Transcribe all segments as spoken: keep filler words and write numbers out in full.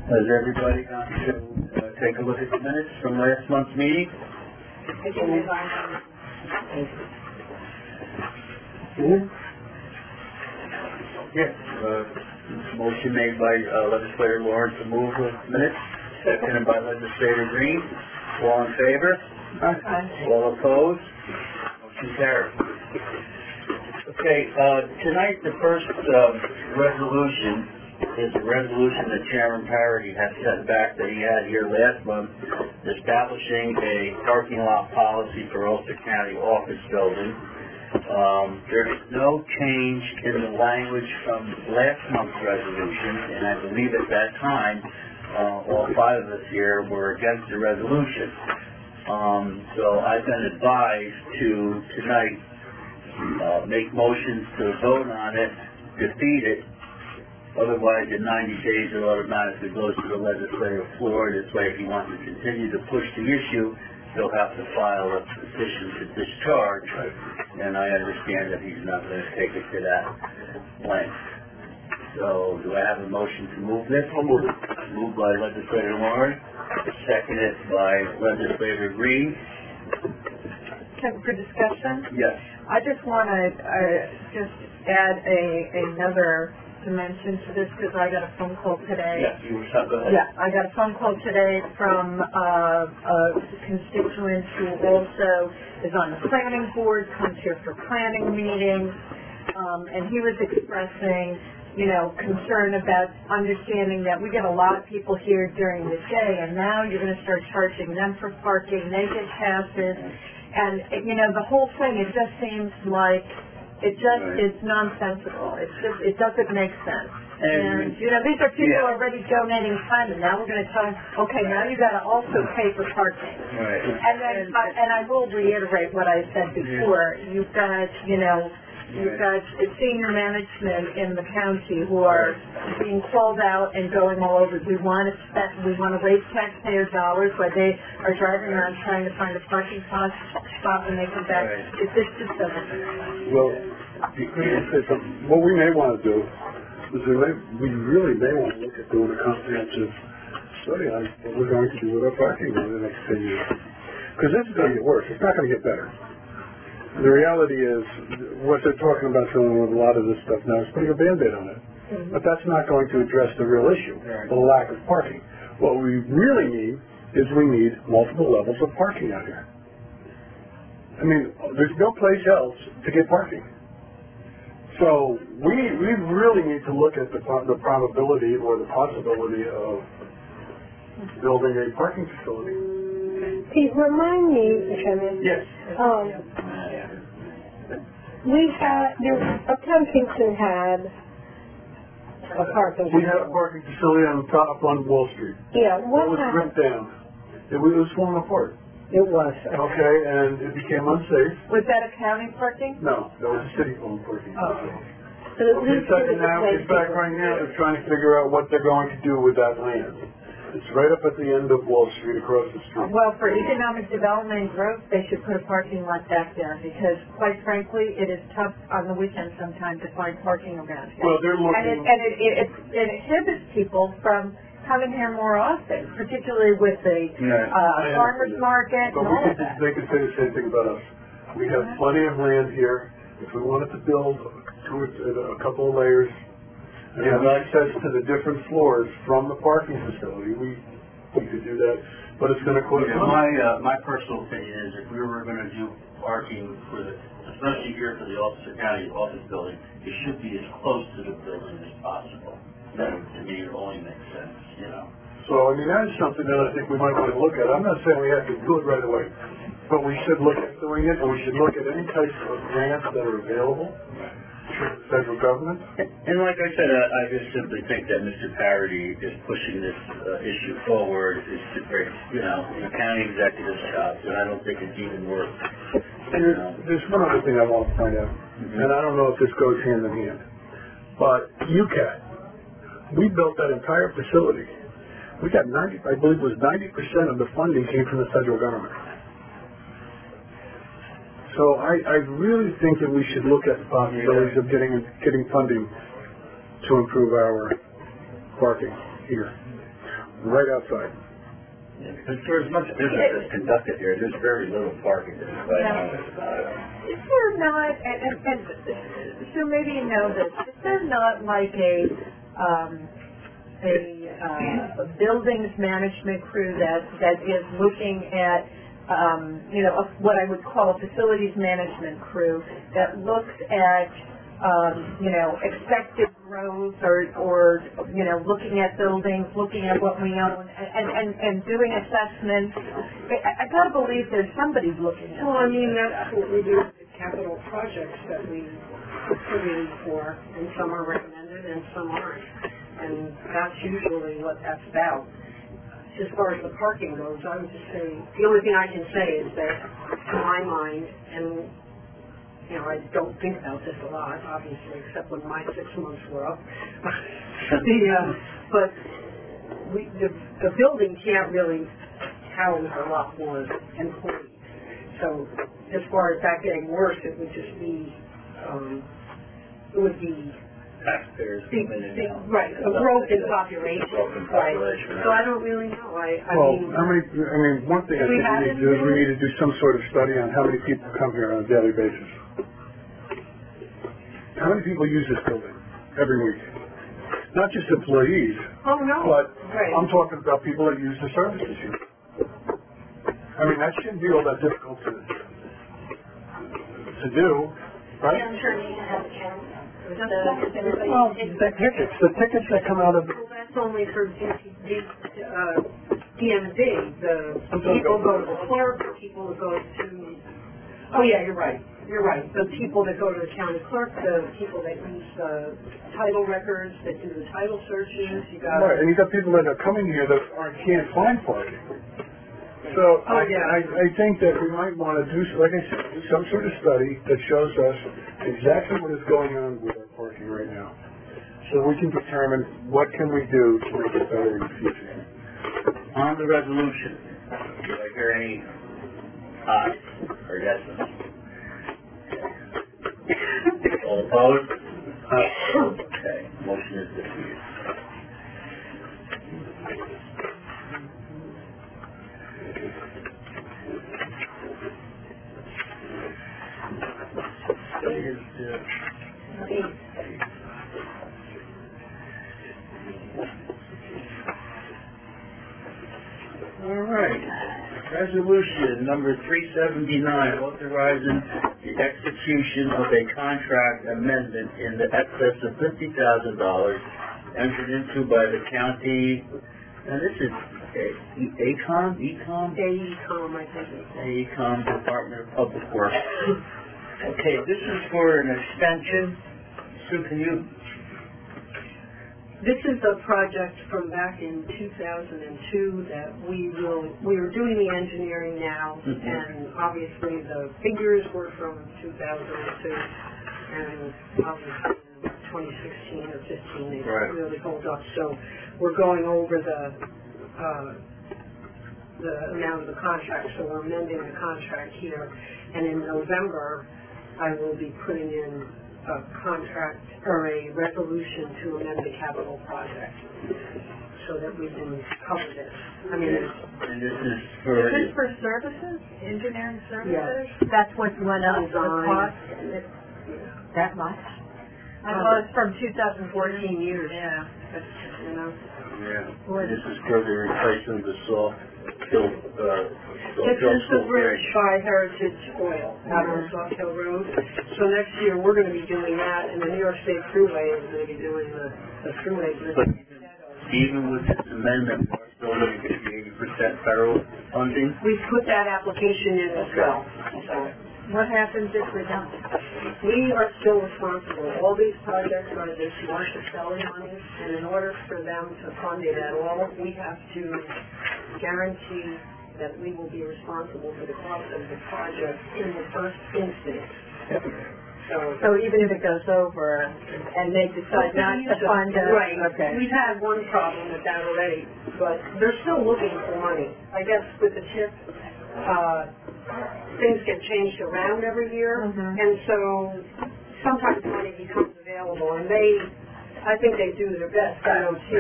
Has everybody gone to uh, take a look at the minutes from last month's meeting? Mm-hmm. Yes. Uh, motion made by uh, Legislator Lawrence to move the minutes, seconded by Legislator Green. All in favor? Aye. All opposed? Motion carried. Okay, uh, tonight the first uh, resolution is a resolution that Chairman Parity has sent back that he had here last month, establishing a parking lot policy for Ulster County office building. Um, there is no change in the language from last month's resolution, and I believe at that time uh, all five of us here were against the resolution. Um, so I've been advised to tonight uh, make motions to vote on it, defeat it. Otherwise, in ninety days, it automatically goes to the legislative floor. This way, if he wants to continue to push the issue, he'll have to file a petition to discharge. And I understand that he's not going to take it to that length. So, do I have a motion to move this? I'll move it. Moved by Legislator Warren, seconded by Legislator Green. For discussion? Yes. I just want to uh, just add a another dimension to this because I got a phone call today. Yes, you were go ahead. Yeah, I got a phone call today from uh, a constituent who also is on the planning board, comes here for planning meetings, um, and he was expressing, you know, concern about understanding that we get a lot of people here during the day, and now you're going to start charging them for parking. They get passes, and you know, the whole thing. It just seems like It just right. is nonsensical. It's just, it doesn't make sense. And, and you know, these are people yeah. already donating time, and now we're going to tell them, okay, now you got to also pay for parking. Right. And then, and, I, and I will reiterate what I said before. Yeah. You've got, you know, you've got senior management in the county who are being called out and going all over. We want to spend, we want to waste taxpayer dollars while they are driving around trying to find a parking spot, spot when they come back. Right. It, this just doesn't make sense. Well, what we may want to do is we, may, we really may want to look at doing a comprehensive study on what we're going to do with our parking over the next ten years. Because this is going to get worse. It's not going to get better. The reality is, what they're talking about doing with a lot of this stuff now is putting a Band-Aid on it. Mm-hmm. But that's not going to address the real issue, right. the lack of parking. What we really need is we need multiple levels of parking out here. I mean, there's no place else to get parking. So we we really need to look at the the probability or the possibility of building a parking facility. Pete, remind me, Chairman. Yes. Um, we had, there, Uptown Kingston had a parking We facility. had a parking facility on the top on Wall Street. Yeah, what It was happened? ripped down. It was, it was falling apart. It was. Okay, and it became unsafe. Was that a county parking? No, that was a city-owned parking. Oh. But at Okay, least so it was a now, place in fact, to- right now, they're trying to figure out what they're going to do with that land. It's right up at the end of Wall Street, across the street. Well, for economic development and growth, they should put a parking lot back there because, quite frankly, it is tough on the weekends sometimes to find parking around here. Well, they're and it, looking... and it, it, it, it inhibits people from coming here more often, particularly with the Yeah, uh, farmers market But and we all could, of that. they could say the same thing about us. We have plenty of land here. If we wanted to build two or a couple of layers and have access to the different floors from the parking facility, we we could do that. But it's going to cost Yeah, money. my uh, my personal opinion is if we were going to do parking for the, especially here for the Ulster County office building, it should be as close to the building as possible. That, to me, it only makes sense, you know. So, I mean, that is something that I think we might want to look at. I'm not saying we have to do it right away, but we should look at doing it, and we should look at any types of grants that are available to the federal government. And like I said, I, I just simply think that Mister Parity is pushing this uh, issue forward. It's a great, you know, in a county executive's job, and I don't think it's even worth. And there's, there's one other thing I want to find out, mm-hmm. and I don't know if this goes hand in hand, but U C A T, we built that entire facility. We got ninety, I believe it was ninety percent of the funding came from the federal government. So I, I really think that we should look at the possibilities of getting getting funding to improve our parking here. right outside. Yeah, because for as much business that's conducted here, there's very little parking. There's quite honest about it. Is there not, and, and, and so maybe you know this, is there not like a, um, a, uh, a buildings management crew that, that is looking at, um, you know, a, what I would call a facilities management crew that looks at, um, you know, expected growth or, or, you know, looking at buildings, looking at what we own, and, and, and doing assessments. I, I gotta believe there's somebody looking at it. Well, I mean, that's what we do with the capital projects that we contribute for, and some are recommended and some aren't. And that's usually what that's about. As far as the parking goes, I would just say, the only thing I can say is that, to my mind, and you know, I don't think about this a lot, obviously, except when my six months were up. the, uh, but we, the, the building can't really house a lot more employees. So as far as that getting worse, it would just be, um, it would be Taxpayers the, coming in the, now. right, a growth in population. Broken Right. population. So I don't really know. I, I Well, mean, how many, I mean, one thing I Do we think have we need it to do is we in- need to do some sort of study on how many people come here on a daily basis. How many people use this building every week? Not just employees, oh no, but right. I'm talking about people that use the services here. I mean, that shouldn't be all that difficult to, to do, right? I'm sure you can have a count. Well, the tickets, the tickets that come out of, Well, that's only for D, D, uh, D M V. The I'm talking people about- go to the clerk, the people that go to, oh yeah, you're right, you're right. The people that go to the county clerk, the people that use the title records, that do the title searches, you got. right, and you got people that are coming here that are, can't find parking. So I, Oh, yeah. I, I think that we might want to do, like I said, do some sort of study that shows us exactly what is going on with our parking right now. So we can determine what can we do to make it better in the future. On the resolution, do I hear any ayes or yeses? All opposed? Okay, motion is defeated. Is, uh, All right. Resolution number three seventy-nine, authorizing the execution of a contract amendment in the excess of fifty thousand dollars entered into by the county, and this is A- AECOM, ECOM? AECOM, I think. AECOM, Department of Public Works. Okay, this is for an extension. Sue, can you? This is a project from back in two thousand two that we will, we are doing the engineering now, Mhm. and obviously the figures were from two thousand two, and obviously in twenty sixteen or fifteen, they Right. really hold up. So we're going over the, uh, the amount of the contract, so we're amending the contract here. And in November, I will be putting in a contract or a resolution to amend the capital project so that we can cover this. I mean, it's, And this is for, Is this for services, engineering services? Yes. That's what went up, the Design. cost, that much? I thought it's from two thousand fourteen. fourteen years, Yeah. that's, you know. yeah, this is for the replacement of the soft kill, uh, This is the bridge by Heritage Oil out on Soft Hill Road. So next year, we're gonna be doing that, and the New York State Thruway is gonna be doing the, the thruway. But even with this amendment, we're still going to get the eighty percent federal funding? We put that application in as well, so. What happens if we don't? We are still responsible. All these projects are this Marshall-Selling money, and in order for them to fund it at all, we have to guarantee that we will be responsible for the cost of the project in the first instance. So, So even if it goes over and they decide not to fund it? right. Okay. We've had one problem with that already, but they're still looking for money. I guess with the TIP, uh, things get changed around every year, Mhm. and so sometimes money becomes available, and they, I think they do their best, D O T,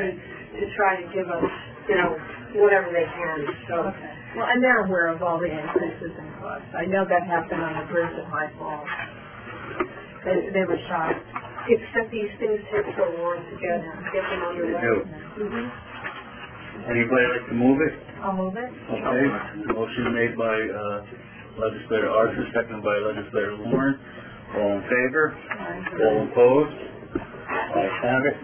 to try to give us, you know, whatever they can, so. Okay. Well, and they're aware of all the increases in costs. I know that happened on the bridge at High Falls. They, they were shocked. Except these things take so long to get, get them They underway. do. Mm-hmm. Anybody like to move it? I'll move it. Okay, motion made by, uh, legislator Archer, seconded by legislator Warren. All in favor? All opposed? Ayes have it.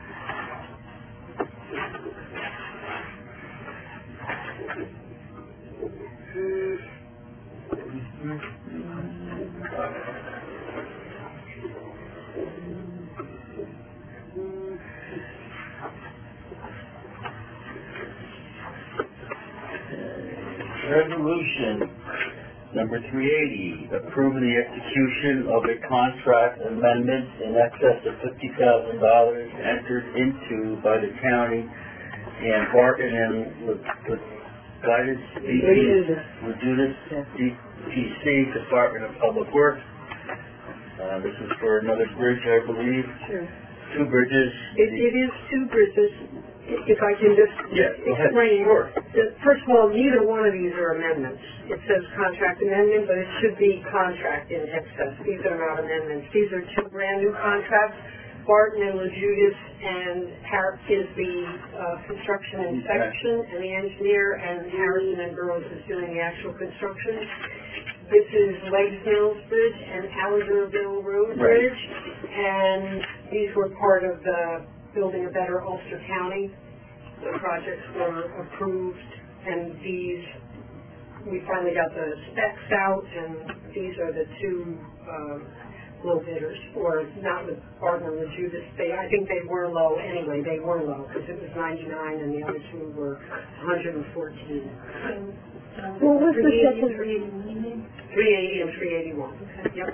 Resolution number three eighty, approving the execution of a contract amendment in excess of fifty thousand dollars entered into by the county and Barton and with, with guidance, Reducus, D P C, Department of Public Works. Uh, this is for another bridge, I believe. Sure. Two bridges. It, it is two bridges, if I can just Yeah, go ahead. explain. Sure. that, First of all, neither one of these are amendments. It says contract amendment, but it should be contract in excess. These are not amendments. These are two brand new contracts. Barton and Lejudas and Harris is the uh, construction inspection and the engineer, and Harrison and Burroughs is doing the actual construction. This is Legs Mills Bridge and Allenderville Road Right. Bridge, and these were part of the Building a Better Ulster County. The projects were approved, and these, we finally got the specs out, and these are the two uh, low bidders, or not with Barton or Lejudas. They, I think they were low anyway. They were low because it was ninety-nine, and the other two were one hundred fourteen. What was the second? three eighty and three eighty-one. Yep.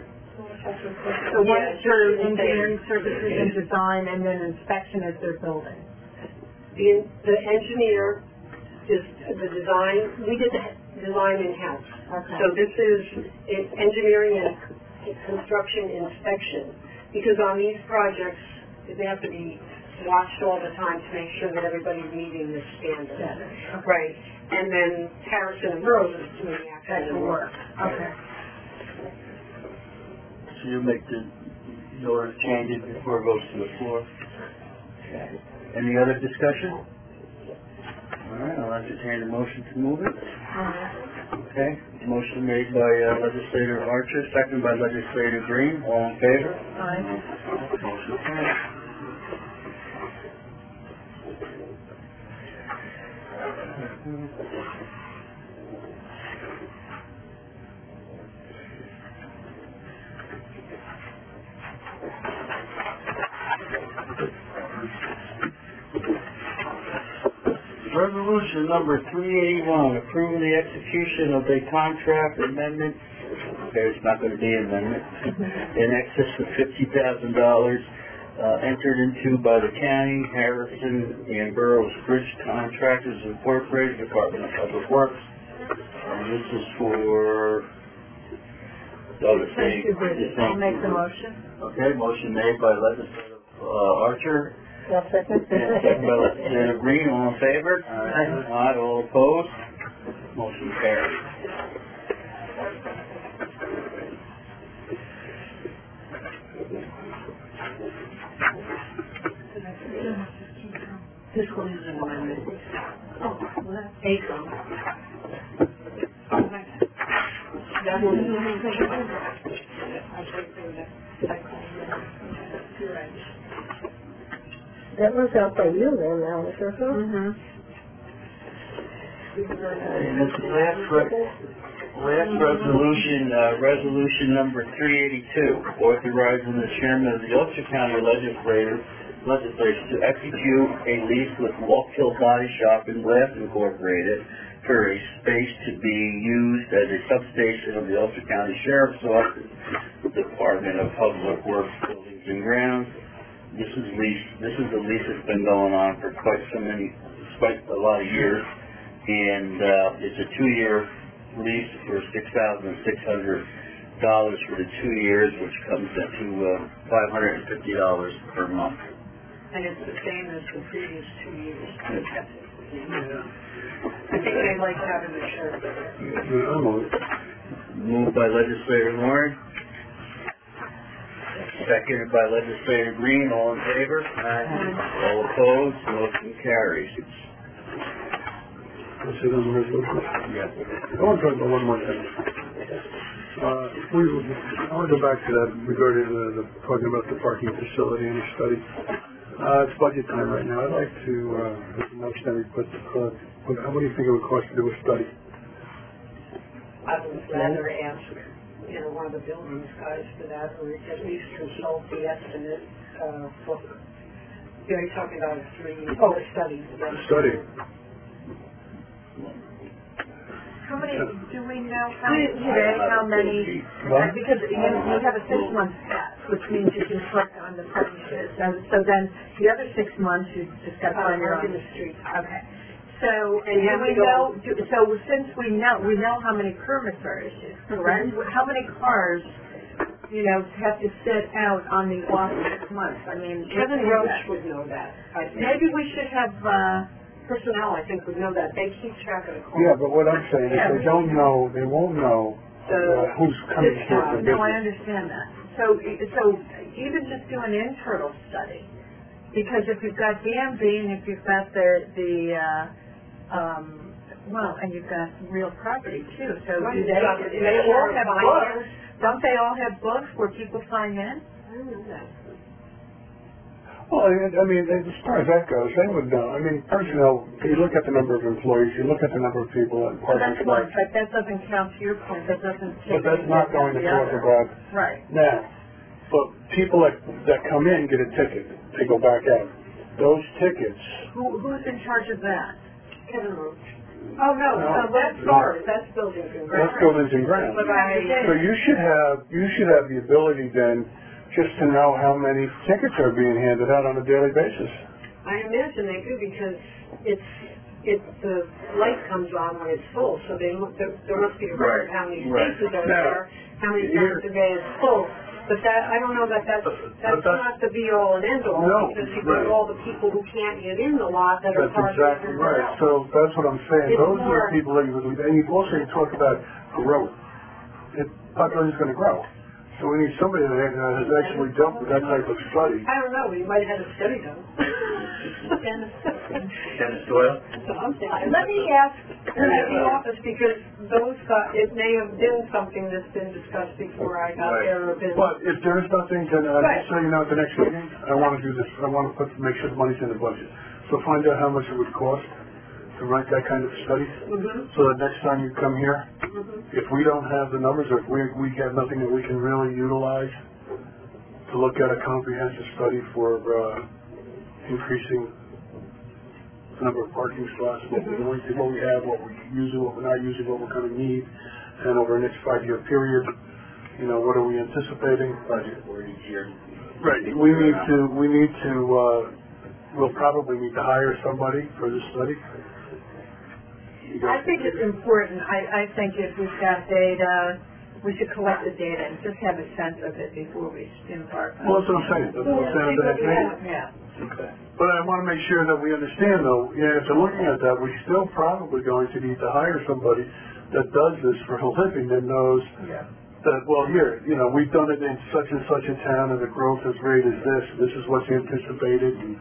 So one is for engineering services and design, and then inspection is their building. The, the engineer is the design, we did the design in-house. Okay. So this is i- engineering and construction inspection, because on these projects, they have to be watched all the time to make sure that everybody's meeting the standards. Yeah. Right. And then Harrison and Burroughs is doing the actual Actual work. work. Okay. So you make the, the order changes before it goes to the floor. Okay. Any other discussion? All right, I'll entertain a motion to move it. Okay, motion made by uh, legislator Archer, seconded by legislator Green. All in favor? Aye. Motion carries. Resolution number three eighty-one, approving the execution of a contract amendment, there's not going to be an amendment, in excess of fifty thousand dollars, uh, entered into by the county, Harrison and Burroughs Bridge Contractors Incorporated, Department of Public Works. And this is for, oh, the same, the I'll same. make the motion. Okay, motion made by legislator uh, Archer, I'll second. and second by legislator Green. All in favor? Aye. Aye, all opposed? Motion carries. This one is an amendment. Oh, well, that's ACO. That one is. That was out by you then, Alice, huh? Mm-hmm. And this last, re- last resolution, uh, resolution number three eighty-two, authorizing the chairman of the Ulster County Legislature, legislature to execute a lease with Walk Hill Body Shop and Glass Incorporated for a space to be used as a substation of the Ulster County Sheriff's Office, Department of Public Works Buildings and Grounds. This is lease, this is a lease that's been going on for quite so many, quite a lot of years. And, uh, it's a two-year lease for six thousand six hundred dollars for the two years, which comes to, uh, five hundred and fifty dollars per month. And it's the same as the previous two years. Yeah. I think they like having the shirt. Yeah, I'm on it. Moved by legislator Warren. Seconded by legislator Green. All in favor? Aye. All opposed? Motion carries. Let's see, there's a resolution. Yeah. I want to talk about one more thing. Uh, we, I want to go back to that regarding the, the talking about the parking facility and the study. Uh, it's budget time right now. I'd like to, uh, next time we put the, uh, what, what do you think it would cost to do a study? I would rather ask, you know, one of the buildings guys for that, or at least consult the estimate, uh, book. You're talking about a three, oh, a study. Yeah. Study. How many, do we know how, today, how many, What? because you, you have a six-month pass, which means you can collect on the premises, and so then the other six months you just got to find your Park own. in the street. Okay. So, And you do have we to go- know, do- so since we know, we know how many permits are issued, correct? How many cars, you know, have to sit out on the off six months? I mean, Kevin is Roach that- would know that. I think. Maybe we should have, uh, Personnel, I think, would know that. They keep track of the calls. Yeah, but what I'm saying is they don't know, they won't know uh, who's coming This here for time. no, I business. understand that. So, so even just do an internal study, because if you've got D M V and if you've got the, the, uh, um, well, and you've got real property too, so do Right, they, yeah, they they all have have finance. books? Don't they all have books where people sign in? I don't know that. Well, I I mean, as far as that goes, they would know. I mean, personnel, you look at the number of employees, you look at the number of people at So parking that's one, spots, but that doesn't count to your point, that doesn't take but that's into not account going to the talk other. about Right. now. But people that, that come in get a ticket, they go back out. Those tickets, Who, who's in charge of that? Kevin Roach. Oh, no, No. no, that's ours. That's buildings and that's grounds. buildings and grounds. But I, So you should have, you should have the ability then just to know how many tickets are being handed out on a daily basis. I imagine they do because it's, it, the light comes on when it's full, so they, mu- there, there must be a record Right, how many right. spaces are Now, there, how many here- times a day it's full. But that, I don't know that that's, that's that's- not the be all and end all, No, because you've right. got all the people who can't get in the lot that are That's parked exactly everywhere right. else. So that's what I'm saying. It's Those are more- the people that you would, and you also talk about growth. It, population's going to grow. So we need somebody that has actually dealt with that type of study. I don't know, we might have had a study done. Dennis Doyle? So I'm saying, let me ask at the office, because those, got- it may have been something that's been discussed before I got Right. there, or been. But if there is nothing, then uh, Right. just so you know, at the next meeting, I want to do this. I want to put, make sure the money's in the budget. So find out how much it would cost to write that kind of study. Mhm. So that next time you come here, Mhm. if we don't have the numbers, or if we, we have nothing that we can really utilize to look at a comprehensive study for, uh, increasing the number of parking spots, what we're going to, what we have, what we're using, what we're not using, what we're gonna need, and over the next five-year period, you know, what are we anticipating? Budget for each year. Right, we need to, we need to, uh, we'll probably need to hire somebody for this study. I think it's important, I, I think if we've got data, we should collect the data and just have a sense of it before we embark on it. Well, that's what I'm saying, that's what I'm saying, that it's needed. Yeah. Okay. But I want to make sure that we understand, though, yeah, if they're looking at that, we're still probably going to need to hire somebody that does this for a living, that knows Yeah. that, well, here, you know, we've done it in such and such a town, and the growth is rate is this, this is what's anticipated, and,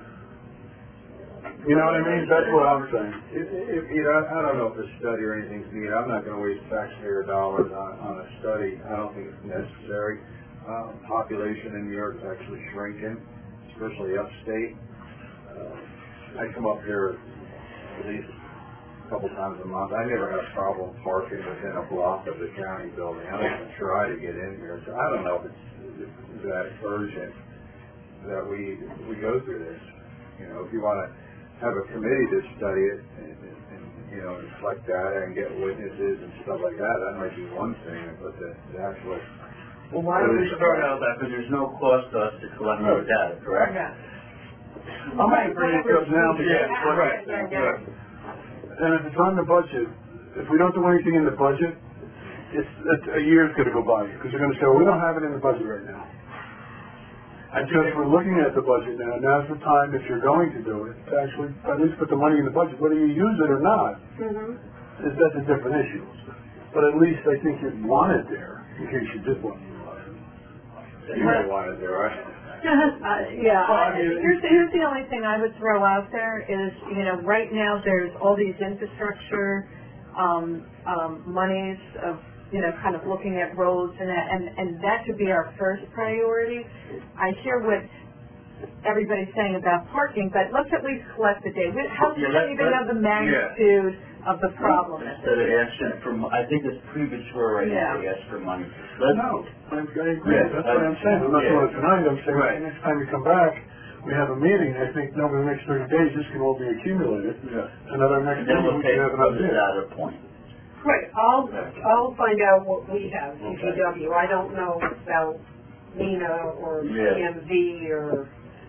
you know what I mean? That's what I'm saying. If, if, you know, I don't know if a study or anything's needed. I'm not gonna waste taxpayer dollars on, on a study. I don't think it's necessary. Um, population in New York is actually shrinking, especially upstate. Uh, I come up here at least a couple times a month. I never have a problem parking within a block of the county building. I don't even try to get in here. So I don't know if it's that urgent that we, we go through this. You know, if you wanna have a committee to study it and, and, and you know, and collect data and get witnesses and stuff like that, that might be one thing, but the, the actual... Well, why don't we start out that, because there's no cost to us to collect the data, correct? Yeah. I'm going to bring it up now because, Yeah, right, Yeah, yeah. right. and if it's on the budget, if we don't do anything in the budget, it's, it's a year's going to go by, because they're going to say, well, we don't have it in the budget right now. I Because think we're looking at the budget now, now's the time, if you're going to do it, to actually at least put the money in the budget, whether you use it or not, Mm-hmm. is that's a different issue. But at least I think you'd want it there, in case you did want to utilize it. You may want it there, right? Uh, yeah, Well, I I- mean, here's, here's the only thing I would throw out there is, you know, right now there's all these infrastructure, um, um, monies of, you know, kind of looking at roads and that, and, and that should be our first priority. I hear what everybody's saying about parking, but let's at least collect the data. How do Yeah, we let- even let- know the magnitude of the problem? Instead of asking for, mo- I think it's premature right now to ask for money. Let's, No, I I agree, Yeah, that's what I'm saying, I'm not yeah. doing it tonight, I'm saying, Right. next time we come back, we have a meeting, I think over the next thirty days, this can all be accumulated, yeah. and at our next And then meeting, we'll we take can have an this idea. out of point. Right, I'll, I'll find out what we have, D P W. I don't know about Nina or P Yeah. M V or,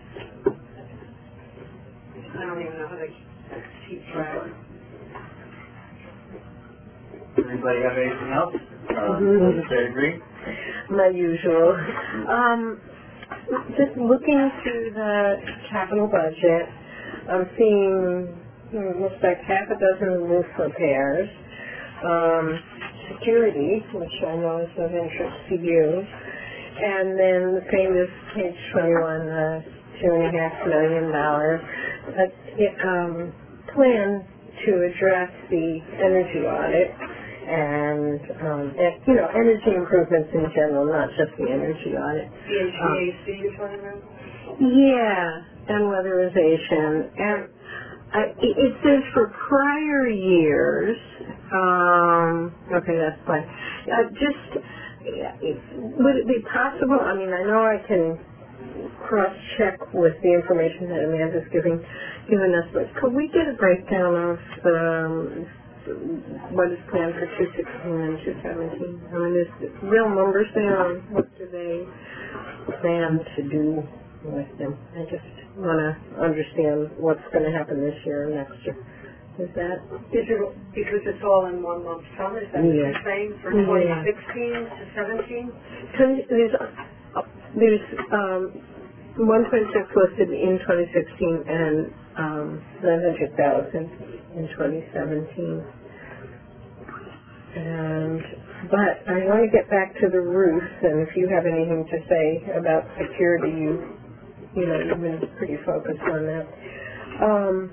I don't even know how to keep track. Anybody have anything else? Uh, Mhm. legislative agree? My usual. Um, just looking through the capital budget, I'm seeing, hmm, looks like half a dozen roof repairs, um, security, which I know is of interest to you, and then the famous page twenty-one, uh, two and a half million dollar, uh, um, plan to address the energy audit and, um, and, you know, energy improvements in general, not just the energy audit. The H V A C you're talking about? Yeah, and weatherization. And I, it it says for prior years, um, okay, that's fine. Uh, just, yeah, it, would it be possible, I mean, I know I can cross-check with the information that Amanda's giving, given us, but could we get a breakdown of um, what is planned for two sixteen and two seventeen? I mean, there's real numbers there, or what do they plan to do with them? I just want to understand what's going to happen this year and next year. Is that? Is it, because it's all in one lump sum, is that what Yeah. you're saying, for Yeah. twenty sixteen to seventeen? Can, there's uh, there's um, one point six listed in twenty sixteen and um, nine hundred thousand in twenty seventeen. And but I want to get back to the roofs, and if you have anything to say about security, you you know you've been pretty focused on that. Um,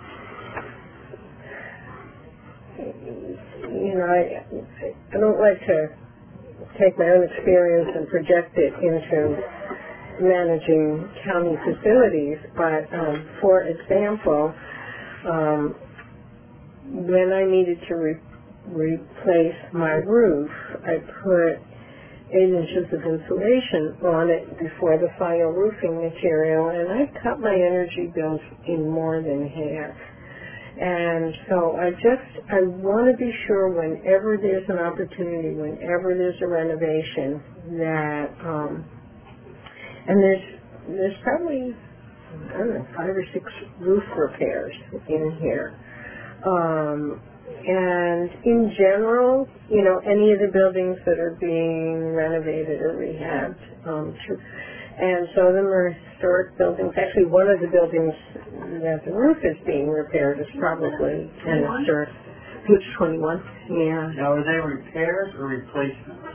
you know, I I don't like to take my own experience and project it into managing county facilities, but um, for example, um, when I needed to re- replace my roof, I put eight inches of insulation on it before the final roofing material, and I cut my energy bills in more than half. And so I just, I want to be sure whenever there's an opportunity, whenever there's a renovation, that, um, and there's, there's probably, I don't know, five or six roof repairs in here. Um, and in general, you know, any of the buildings that are being renovated or rehabbed, um, to, and some of them are historic buildings. Actually, one of the buildings that the roof is being repaired is probably an historic. Page twenty-one. Yeah. Now, are they repairs or replacements?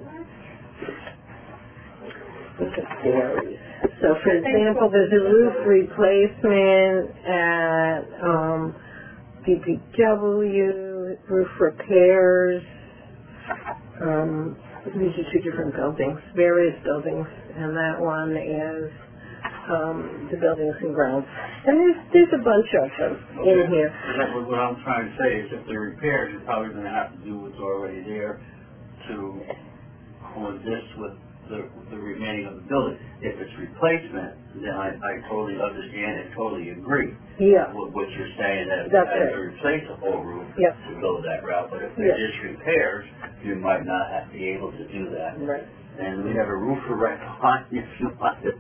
It varies. So, for example, there's a roof replacement at um, D P W, roof repairs. Um, these are two different buildings, various buildings, and that one is um, the buildings and grounds. And there's there's a bunch of them in here. That's what, what I'm trying to say is if they're repairs, you're probably going to have to do what's already there to coexist with the, the remaining of the building. If it's replacement, then I, I totally understand and totally agree Yeah. with what you're saying, that if you That's had right. to replace a whole roof Yep. to build that route. But if they're Yep. just repairs, you might not have, be able to do that. Right. and we have a roofer right behind you if you want to.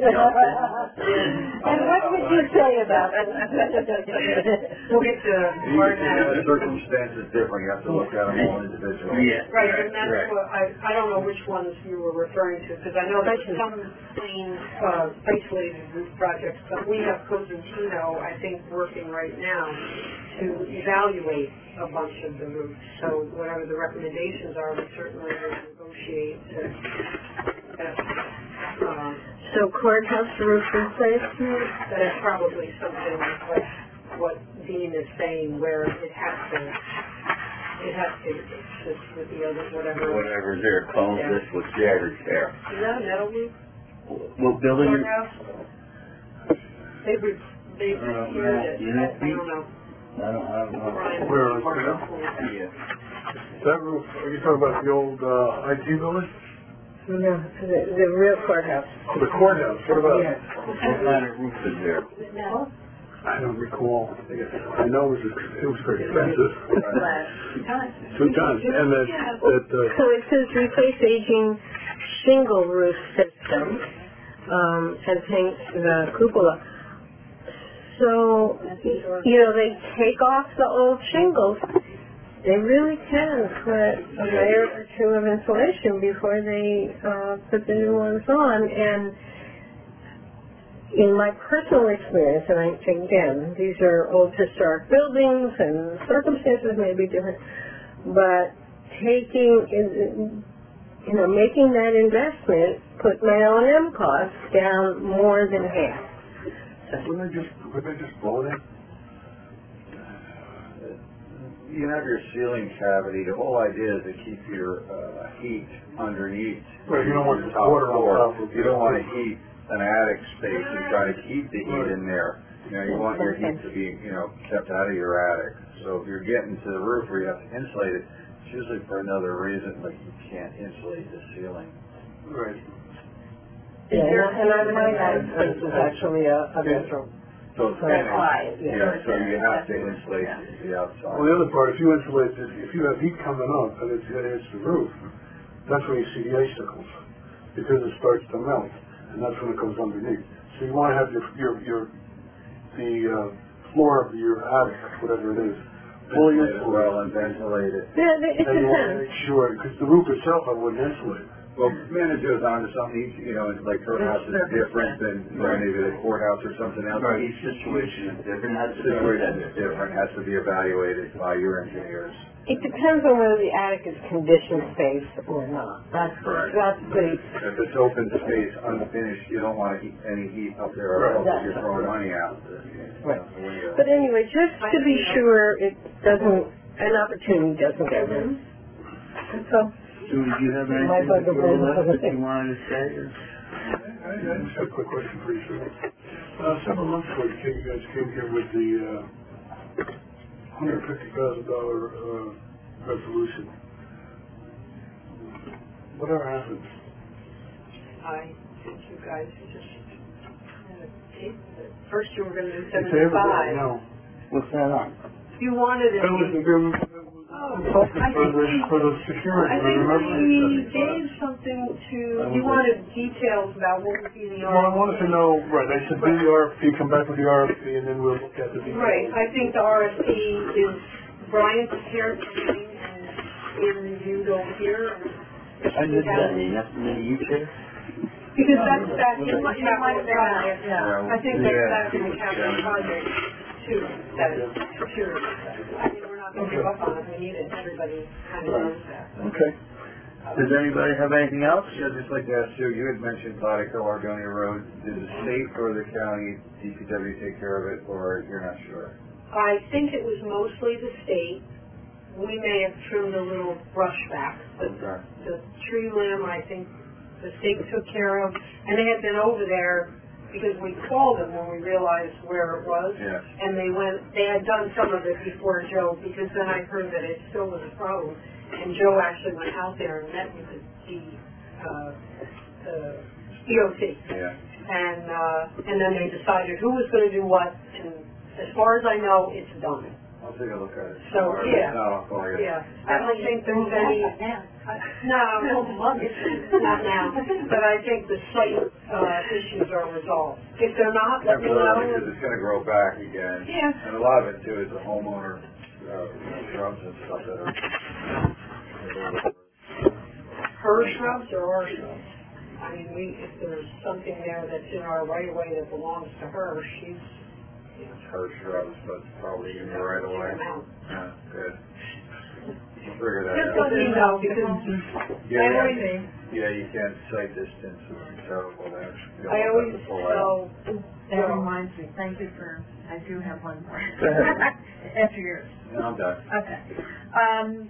And what would you say about that? We'll get to more Each now. circumstance is different, you have to look at them all individually. Yeah. Right, and that's Right. what, I, I don't know which ones you were referring to, because I know there's some plain, uh, isolated roof projects, but we have Cosentino, I think, working right now to evaluate a bunch of the roofs. So whatever the recommendations are, we certainly will negotiate to, uh, um, So courthouse roof replacement? that's probably something like what Dean is saying, where it has to, it has to assist with the other, whatever. Whatever's there, cones, Yeah. this, what's there is there. Is that a metal roof? What building? Courthouse? They re, they Uh, repaired it, unit I don't know. I don't, I don't know. Brian. Where is it? Yeah. That roof, are you talking about the old, uh, I T building? No, the, the real courthouse. Oh, the courthouse, what about it? What kind of roof is there? I don't recall. I know it was, it was pretty expensive. Two tons, and that, that, uh, So it says replace aging shingle roof system, um, and paint the cupola. So, you know, they take off the old shingles. They really can put a layer or two of insulation before they uh, put the new ones on. And in my personal experience, and I, again, these are old historic buildings and circumstances may be different, but taking, you know, making that investment put my O and M costs down more than half. wouldn't they just, wouldn't they just blow it in? You have your ceiling cavity, the whole idea is to keep your, uh, heat underneath. Right, you don't want the top water on floor. top of- You don't want to heat an attic space and try to keep the heat in there. You know, you want your heat to be, you know, kept out of your attic. So if you're getting to the roof where you have to insulate it, it's usually for another reason, like you can't insulate the ceiling. Right. Yeah, and I- and I might add, this is actually a, a bedroom. So it's Right. finished, yeah, so you have to insulate the outside. Well, the other part, if you insulate, this, if you have heat coming up and it's gonna hit the roof, that's when you see the icicles, because it starts to melt, and that's when it goes underneath. So you wanna have your, your, your, the, uh, floor of your attic, whatever it is, fully Insulate it well insulated. and ventilate it. Yeah, it And you wanna depends. make sure, because the roof itself I wouldn't insulate. Well, manager's on to something, each, you know, like her house is different than maybe the courthouse or something else. Right, Each each situation is different, has to be situation is assessed. different, has to be evaluated by your engineers. It depends on whether the attic is conditioned space or not. That's, Correct. that's the, If it's open space, unfinished, you don't want heat, any heat up there at all, because you're throwing money out. Right. The window. but anyway, just to be sure it doesn't, an opportunity doesn't go in. So, Sue, do you have My anything bugaboo before we is left other that you things. wanted to say? or- I, I just have a quick question for you, sir. Uh, several months ago, you came, you guys came here with the, uh, one hundred fifty thousand dollar, uh, resolution. Whatever happens? I think you guys just, first you were gonna do It's everything, seventy-five. no. What's that on? You wanted it. That was, that was, Oh, consultant I for think the, we, for the security, I think remember? we gave something to, you wanted details about what would be the Well, I R F P. wanted to know, right, they said do the R F P, come back with the R F P, and then we'll look at the details. Right, I think the R F P is, Brian prepared something and in reviewed over here. I did that, you have to be you chair? Because that's back in the capital project. Yeah. I think that's Yeah. back in the capital project too, that is security. I mean, we're not gonna give up on it, we need it, everybody kind of knows that. Okay. Does anybody have anything else? Yeah, just like to ask Sue, you had mentioned Bodico, Argonia Road. Did the state or the county D P W take care of it, or you're not sure? I think it was mostly the state. We may have trimmed a little brush back, but Okay. the tree limb, I think the state took care of, and they had been over there because we called them when we realized where it was. Yeah. And they went, they had done some of it before Joe, because then I heard that it still was a problem. And Joe actually went out there and met with the D, uh, the D O T. Yeah. And, uh, and then they decided who was gonna do what, and as far as I know, it's done. I'll take a look at it. So, Or if yeah. not, I'll call you. Yeah, I don't think there's any, no, not now, but I think the site, uh, issues are resolved. If they're not, let me Temporarily, know. because it's gonna grow back again. Yeah. And a lot of it too is the homeowner, uh, shrubs and stuff that are. Her shrubs or our shrubs? I mean, we, if there's something there that's in our right of way that belongs to her, she's, It's her shrubs, but probably in the right away. Yeah, good. We'll figure that just out. let me know, because Yeah, I yeah. always, Yeah, you can't sight distance, it's terrible there. You I don't always have to pull out. tell, That reminds me, thank you for, I do have one more. Go ahead. After yours. No, I'm done. Okay. Um,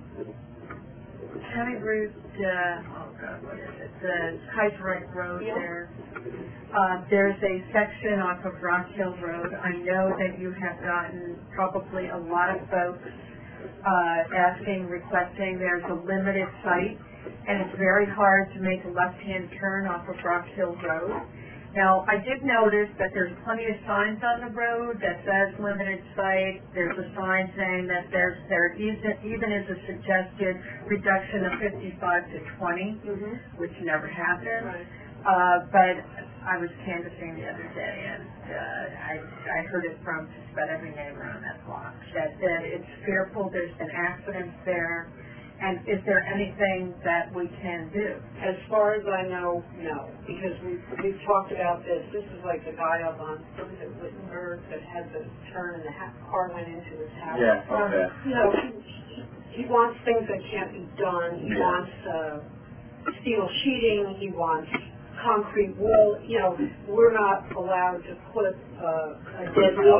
County Route, uh, oh God, what is it? The Kaiserreich Road Yeah. there. Uh, there's a section off of Rock Hill Road. I know that you have gotten probably a lot of folks, uh, asking, requesting. There's a limited site, and it's very hard to make a left-hand turn off of Rock Hill Road. Now, I did notice that there's plenty of signs on the road that says limited site. There's a sign saying that there's, there even, even is a suggested reduction of fifty-five to twenty, Mhm. which never happened. Right. Uh, but I was canvassing the other day, and uh, I, I heard it from just about every neighbor on that block, that, that it's fearful, there's been accidents there, and is there anything that we can do? As far as I know, no, because we've, we've talked about this. This is like the guy up on, what is it, Wittenberg, that had the turn and the ha- car went into his house. Yeah, okay. You know, he, he wants things that can't be done. He Yeah. wants, uh, steel sheeting. He wants concrete wall. You know, we're not allowed to put, uh, a deadly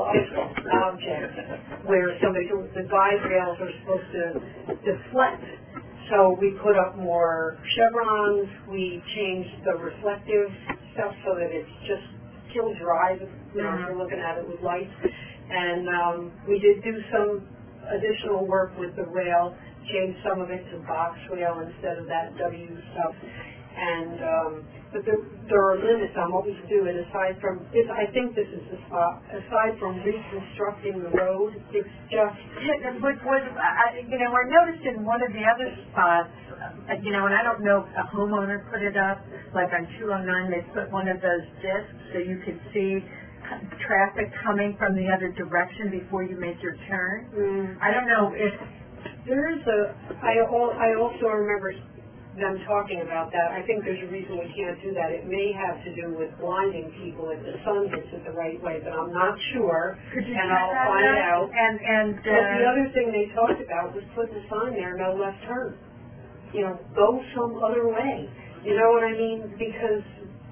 object where somebody, the guide rails are supposed to deflect. So we put up more chevrons, we changed the reflective stuff so that it's just kill dry, you know, if you're looking at it with lights. And um, we did do some additional work with the rail, changed some of it to box rail instead of that W stuff. And um, but there, there are limits on what we can do. And aside from, this, I think this is the spot. Aside from reconstructing the road, it's just Yeah, Which was, I, you know, I noticed in one of the other spots, uh, you know, and I don't know if a homeowner put it up, like on two oh nine, they put one of those discs so you could see traffic coming from the other direction before you make your turn. Mm. I don't know if, There is a, I, al- I also remember them talking about that. I think there's a reason we can't do that. It may have to do with blinding people if the sun hits it the right way, but I'm not sure. could you And check I'll that find out. And, and, uh, But the other thing they talked about was putting a sign there, no left turn. You know, go some other way. You know what I mean? Because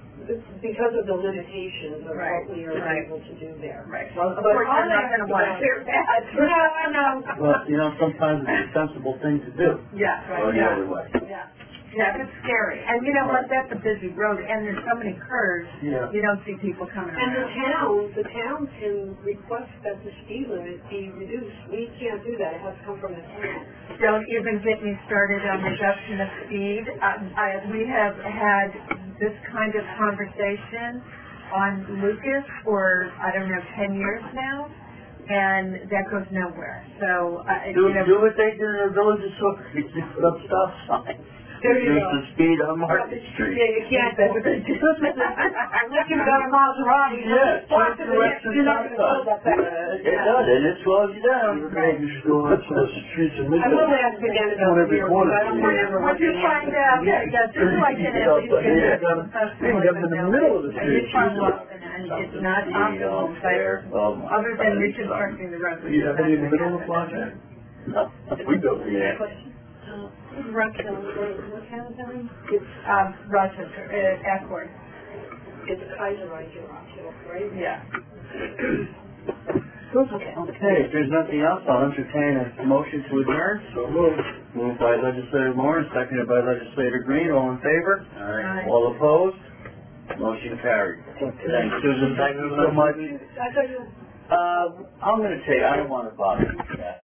because of the limitations of Right, what we are right. able to do there. right, well, of But course, I'm you're not gonna want to hear that. No, I know. Well, you know, sometimes it's a sensible thing to do. Yeah, Or the yeah. other way. Yeah, yeah, it's scary. And you know what, that's a busy road, and there's so many curves, Yeah. you don't see people coming And the around. town, the town can request that the speed limit be reduced. We can't do that. It has to come from the town. Don't even get me started on reduction of speed. Uh, I, we have had this kind of conversation on Lucas for, I don't know, ten years now, and that goes nowhere. So, uh, Do, you know. do what they did in the village of Suffolk, you just put up stop signs. There you Reduce go. the speed on Market Street. Yeah, you can't. That's what they do. Unless you've got a Maserati. Yeah, Park change in the direction you're not gonna go that fast. Uh, It does, and it slows you down. Right. You should go on to the streets I of Midtown. will ask again about the Every vehicle, corner. but I don't remember What what you're you trying to, okay, yeah, just like in at least in Yeah. the You get in the middle of the And you street. try walking, and it's not possible, but Oh, my other than God. reconstructing the road. Do you have any in the middle of the project? No, we don't, yeah. Rockhill, what town is that in? It's, um, Rochester, uh, Accord. It's Kaiserreich in Rockhill, right? Yeah. Okay, if there's nothing else, I'll entertain a motion to adjourn. So moved. Moved by legislator Moore, seconded by legislator Green, all in favor? Aye. All opposed? Motion carried. Thanks, Susan, thank you so much. I thought you Uh, I'm gonna take, I don't wanna bother you with that.